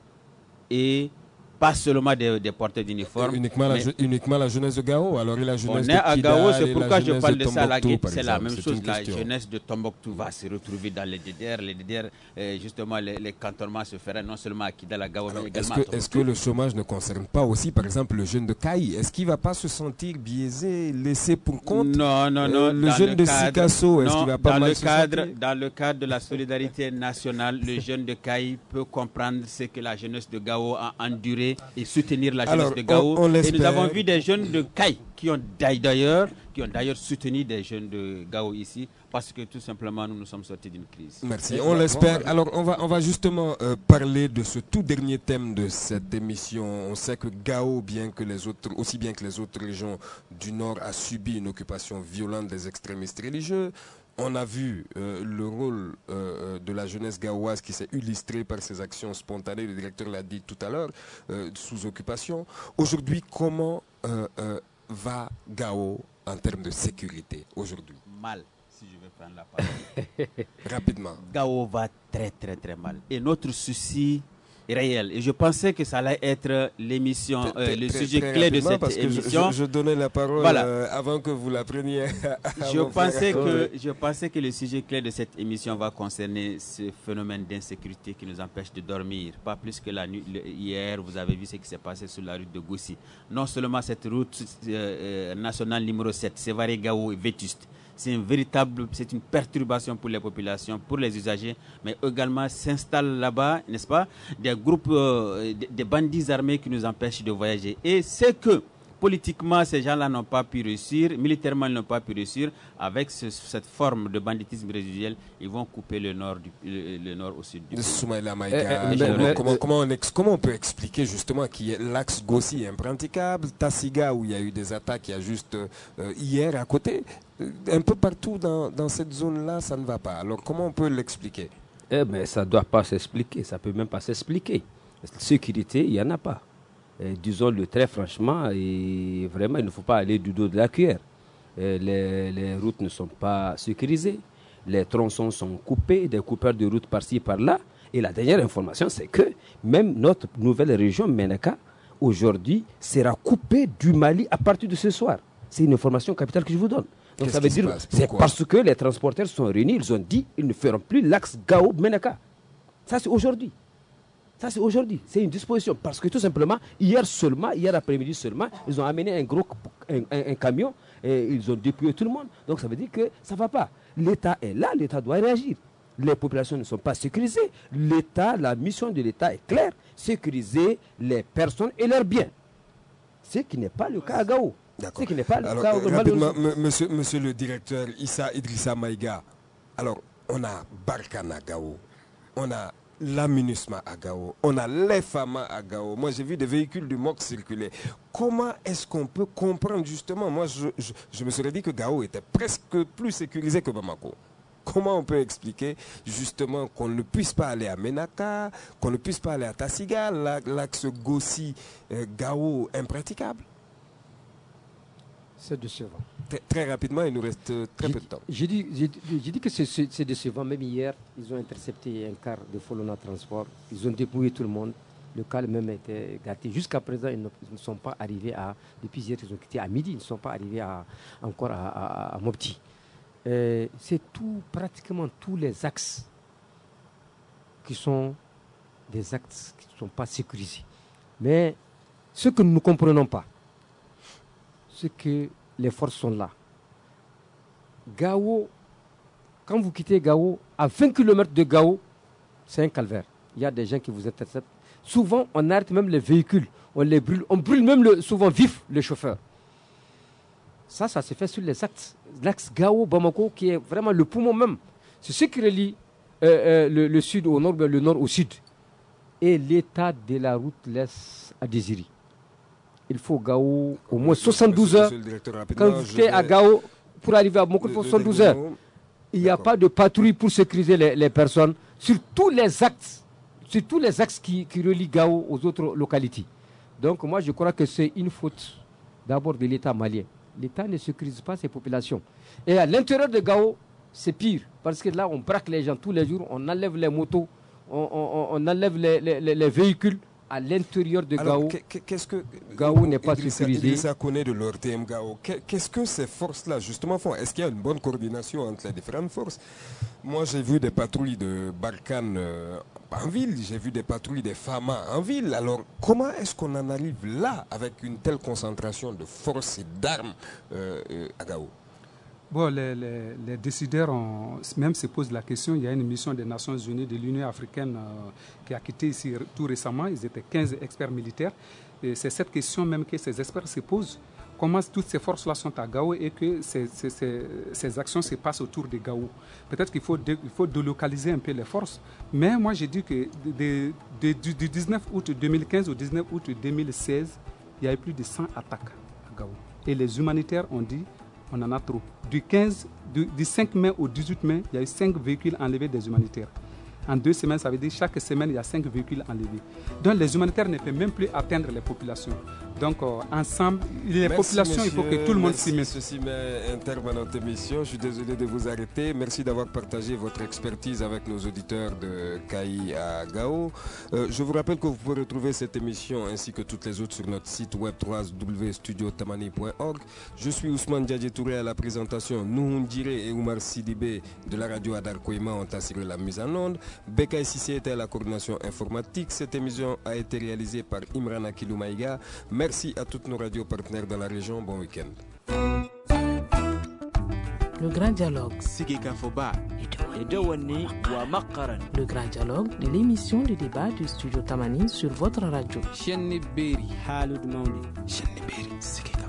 Speaker 6: et pas seulement des, des porteurs d'uniformes.
Speaker 3: Uniquement, la, uniquement la jeunesse de Gao, alors la jeunesse
Speaker 6: on est à
Speaker 3: de
Speaker 6: Gao, c'est pourquoi je parle de, de ça à la guette, c'est la même
Speaker 3: c'est
Speaker 6: chose. La jeunesse de Tombouctou va se retrouver dans les D D R. Les D D R, euh, justement, les, les cantonnements se feraient non seulement à Kidal, à Gao, alors, mais également
Speaker 3: est-ce que,
Speaker 6: à Tombouctou.
Speaker 3: Est-ce que le chômage ne concerne pas aussi, par exemple, le jeune de Caï? Est-ce qu'il ne va pas se sentir biaisé, laissé pour compte?
Speaker 6: Non, non, non.
Speaker 3: Euh, le jeune le de Sikasso, est-ce qu'il va pas
Speaker 6: dans
Speaker 3: mal
Speaker 6: le
Speaker 3: se
Speaker 6: cadre,
Speaker 3: sentir?
Speaker 6: Dans le cadre de la solidarité nationale, le jeune de Caï peut comprendre ce que la jeunesse de Gao a enduré et soutenir la jeunesse
Speaker 3: Alors,
Speaker 6: de Gao.
Speaker 3: on, on
Speaker 6: et nous avons vu des jeunes de Caï qui ont d'ailleurs qui ont d'ailleurs soutenu des jeunes de Gao ici parce que tout simplement nous nous sommes sortis d'une crise.
Speaker 3: Merci, on l'espère. Alors on va, on va justement euh, parler de ce tout dernier thème de cette émission. On sait que Gao, bien que les autres, aussi bien que les autres régions du Nord, a subi une occupation violente des extrémistes religieux. On a vu euh, le rôle euh, de la jeunesse gaoise qui s'est illustré par ses actions spontanées. Le directeur l'a dit tout à l'heure, euh, sous occupation. Aujourd'hui, comment euh, euh, va Gao en termes de sécurité aujourd'hui?
Speaker 6: Mal, si je vais prendre la parole.
Speaker 3: Rapidement.
Speaker 6: Gao va très très très mal. Et notre souci réel. Et je pensais que ça allait être l'émission, euh, le
Speaker 3: très,
Speaker 6: sujet
Speaker 3: très
Speaker 6: clé de cette
Speaker 3: parce que
Speaker 6: émission.
Speaker 3: Je, je, je donnais la parole
Speaker 6: voilà.
Speaker 3: euh, avant que vous la preniez.
Speaker 6: je, pensais que, je pensais que le sujet clé de cette émission va concerner ce phénomène d'insécurité qui nous empêche de dormir. Pas plus que la nuit. Le, hier, vous avez vu ce qui s'est passé sur la route de Goussi. Non seulement cette route euh, nationale numéro sept, Sévaré-Gao est vétuste. c'est un véritable, c'est une perturbation pour les populations, pour les usagers, mais également s'installent là-bas, n'est-ce pas, des groupes, euh, des, des bandits armés qui nous empêchent de voyager. Et c'est que politiquement, ces gens-là n'ont pas pu réussir, militairement, ils n'ont pas pu réussir. Avec ce, cette forme de banditisme résiduel, ils vont couper le nord, du, le, le nord au sud du pays.
Speaker 3: Soumaïla Maïga, eh, eh, mais, comment, mais, comment, on ex, comment on peut expliquer justement qu'il y ait l'axe Gossi impraticable, Tassiga où il y a eu des attaques, il y a juste euh, hier à côté, un peu partout dans, dans cette zone-là, ça ne va pas. Alors comment on peut l'expliquer?
Speaker 8: Eh bien, ça ne doit pas s'expliquer, ça ne peut même pas s'expliquer. Sécurité, il n'y en a pas. Et disons-le très franchement, et vraiment, il ne faut pas aller du dos de la cuillère. Et les, les routes ne sont pas sécurisées, les tronçons sont coupés, des coupeurs de routes par-ci, par-là. Et la dernière information, c'est que même notre nouvelle région, Ménaka, aujourd'hui, sera coupée du Mali à partir de ce soir. C'est une information capitale que je vous donne. Donc ça veut dire que c'est parce que les transporteurs sont réunis, ils ont dit qu'ils ne feront plus l'axe Gao-Ménaka. Ça, c'est aujourd'hui. Ça, c'est aujourd'hui. C'est une disposition. Parce que tout simplement, hier seulement, hier après-midi seulement, ils ont amené un gros un, un, un camion et ils ont dépouillé tout le monde. Donc, ça veut dire que ça ne va pas. L'État est là, l'État doit réagir. Les populations ne sont pas sécurisées. L'État, la mission de l'État est claire, sécuriser les personnes et leurs biens. Ce qui n'est pas le cas à Gao.
Speaker 3: D'accord.
Speaker 8: Ce qui n'est pas
Speaker 3: alors,
Speaker 8: le cas
Speaker 3: euh, rapidement, monsieur, monsieur le directeur Issa Idrissa Maïga, alors, on a Barkhane à Gao, on a la MINUSMA à Gao, on a les F A M A à Gao. Moi, j'ai vu des véhicules du M O C circuler. Comment est-ce qu'on peut comprendre justement? Moi, je, je, je me serais dit que Gao était presque plus sécurisé que Bamako. Comment on peut expliquer justement qu'on ne puisse pas aller à Ménaka, qu'on ne puisse pas aller à Tassiga, l'axe Gossi-Gao impraticable?
Speaker 5: C'est décevant.
Speaker 3: Très, très rapidement, il nous reste très peu de temps.
Speaker 5: J'ai dit, dit, dit que c'est décevant. Même hier, ils ont intercepté un car de Folona Transport. Ils ont dépouillé tout le monde. Le car même était gâté. Jusqu'à présent, ils ne, ils ne sont pas arrivés à... Depuis hier, ils ont quitté à midi. Ils ne sont pas arrivés à, encore à, à, à Mopti. C'est tout, pratiquement tous les axes qui sont des axes qui ne sont pas sécurisés. Mais ce que nous ne comprenons pas, c'est que les forces sont là. Gao, quand vous quittez Gao, à vingt kilomètres de Gao, c'est un calvaire. Il y a des gens qui vous interceptent. Souvent, on arrête même les véhicules, on les brûle, on brûle même le, souvent vif le chauffeur. Ça, ça se fait sur les axes. L'axe Gao-Bamako, qui est vraiment le poumon même. C'est ce qui relie euh, euh, le, le sud au nord, le nord au sud. Et l'état de la route laisse à désirer. Il faut Gao au moins soixante-douze heures. Quand vous êtes à Gao, pour arriver à Bamako, il faut soixante-douze heures. Il n'y a pas de patrouille pour sécuriser les, les personnes sur tous les axes, sur tous les axes qui, qui relient Gao aux autres localités. Donc moi, je crois que c'est une faute d'abord de l'État malien. L'État ne sécurise pas ses populations. Et à l'intérieur de Gao, c'est pire. Parce que là, on braque les gens tous les jours, on enlève les motos, on, on, on enlève les, les, les véhicules à l'intérieur de
Speaker 3: Alors,
Speaker 5: Gao.
Speaker 3: Qu'est-ce que
Speaker 5: Gao n'est pas
Speaker 3: Idrissa,
Speaker 5: sécurisé.
Speaker 3: Idrissa connaît de leur T M Gao. Qu'est-ce que ces forces-là, justement, font? Est-ce qu'il y a une bonne coordination entre les différentes forces? Moi, j'ai vu des patrouilles de Barkhane euh, en ville, j'ai vu des patrouilles des F A M A en ville. Alors, comment est-ce qu'on en arrive là, avec une telle concentration de forces et d'armes euh, euh, à Gao?
Speaker 7: Bon, les, les, les décideurs ont, même se posent la question. Il y a une mission des Nations Unies, de l'Union africaine euh, qui a quitté ici tout récemment. Ils étaient quinze experts militaires. Et c'est cette question même que ces experts se posent. Comment toutes ces forces-là sont à Gao et que ces, ces, ces, ces actions se passent autour de Gao. Peut-être qu'il faut, de, il faut délocaliser un peu les forces. Mais moi, j'ai dit que de, de, de, du dix-neuf août deux mille quinze au dix-neuf août deux mille seize, il y a eu plus de cent attaques à Gao. Et les humanitaires ont dit on en a trop. Du, quinze, du, du cinq mai au dix-huit mai, il y a eu cinq véhicules enlevés des humanitaires. En deux semaines, ça veut dire chaque semaine, il y a cinq véhicules enlevés. Donc les humanitaires ne peuvent même plus atteindre les populations. Donc euh, ensemble, les
Speaker 3: merci
Speaker 7: populations,
Speaker 3: monsieur,
Speaker 7: il faut que tout le monde s'y mette.
Speaker 3: Ceci met un terme à notre émission. Je suis désolé de vous arrêter. Merci d'avoir partagé votre expertise avec nos auditeurs de Kayi à Gao. Euh, je vous rappelle que vous pouvez retrouver cette émission ainsi que toutes les autres sur notre site web w w w point studio tamani point org. Je suis Ousmane Diadje Touré à la présentation. Nouhoun Diré et Oumar Sidibé de la radio Adar Koïma ont assuré la mise en onde. Beka Sissé était à la coordination informatique. Cette émission a été réalisée par Imran Akilou Maïga. Merci à toutes nos radios partenaires dans la région. Bon week-end.
Speaker 2: Le grand dialogue. Le grand dialogue de l'émission de débat du studio Tamani sur votre radio.